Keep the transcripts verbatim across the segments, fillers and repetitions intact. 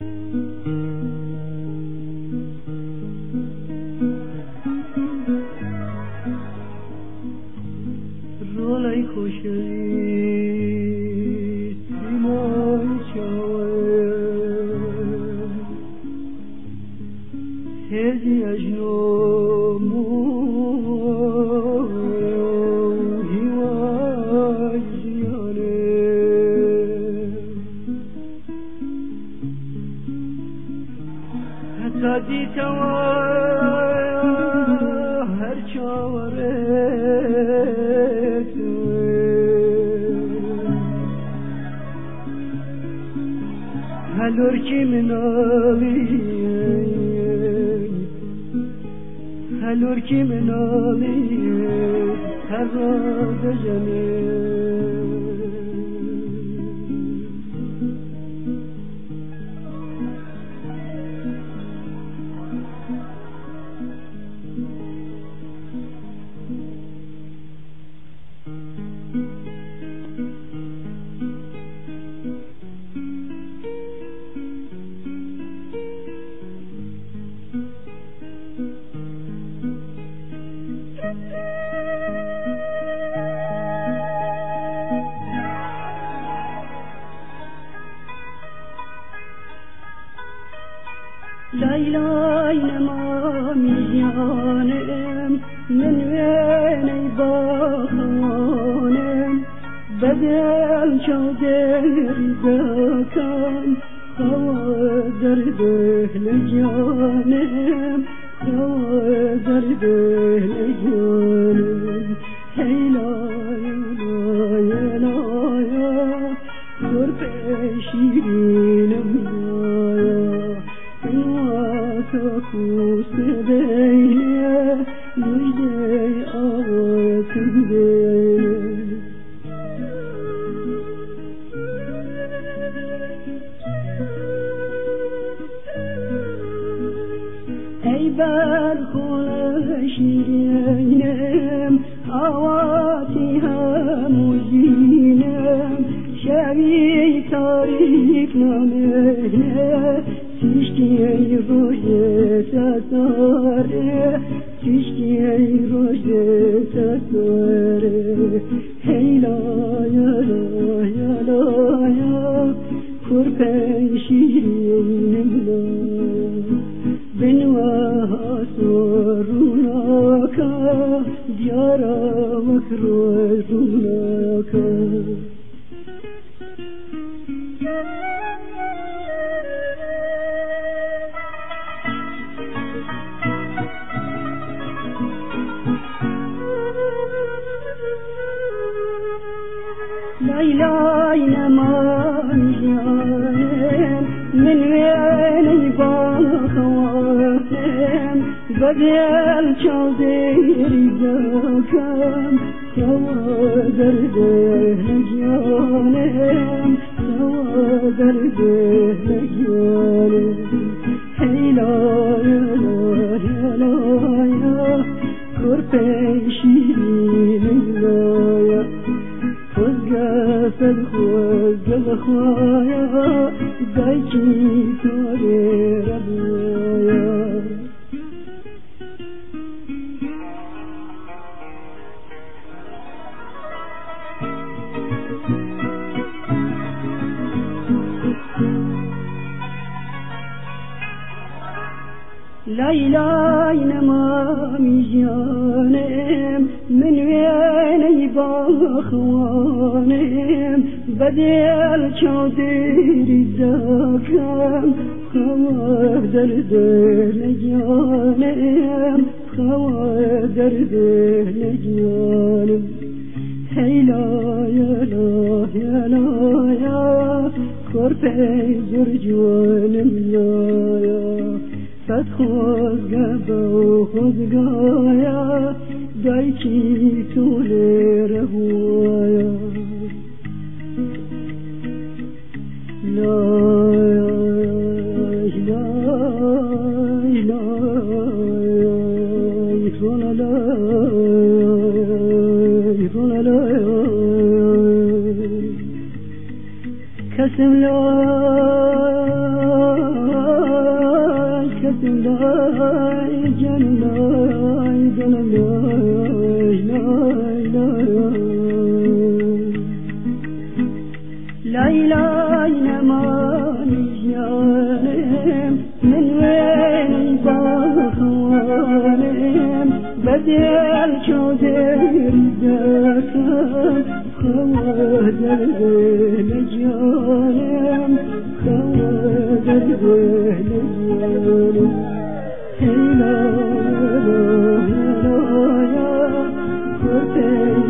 rolay خوشی سیمای چاوه هزی اجنو هیوای زیانه حتی دیتوای هر چاوره هلور کی منالی هلور کی منالی هر روز جنه لای نمامی جانم من وینی باخانم بدل چادری دکم خواه درده لجانم خواه درده لجانم هی لای لای لای خور پیشینم خوست دیله مجده آواتم دیله ای برخوشینم آواتی همو زینم شبی تاریک نامه تشکی ای روژه تساره تشکی ای روژه تساره هی لایا لایا لایا کور پیشینم لایا بنوها سروناکا دیارا مکروی روناکا لای لای نمامی جانم من وینی باخوانم بدل چادری دکم سوا درده جانم سوا درده جانم هی لای لای لای کور پیشینم لایا خوزگفت خوزگف خوایا دایکی توری ربایا لای لای نمامی جانم من وینی باخوانم بدل چادری دکم خواه درده جانم خواه درده جانم هی لایا لایا لایا کور پیزر جوانم لایا صد خوزگه با خوزگایا دایکی طول رهوایا لای لای لای رولا لای رولا لای کسم لای جنای دلم لای لای لای لای نمانی جانم من وین باخوانم بدل چودر دکم خوادر بین جانم خوادر بین جانم هیلا هیلا کتای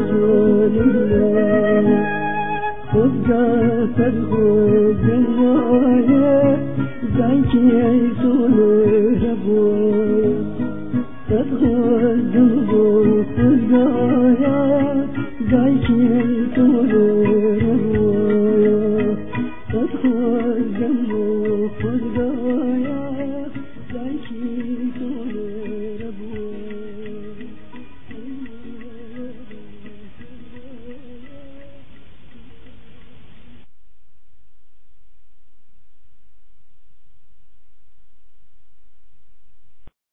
برجانم خودگاه خود بنوایه زنکی سونه ربویه خود دمو خودگاه زنکی سونه ربویه خود دمو خودگاه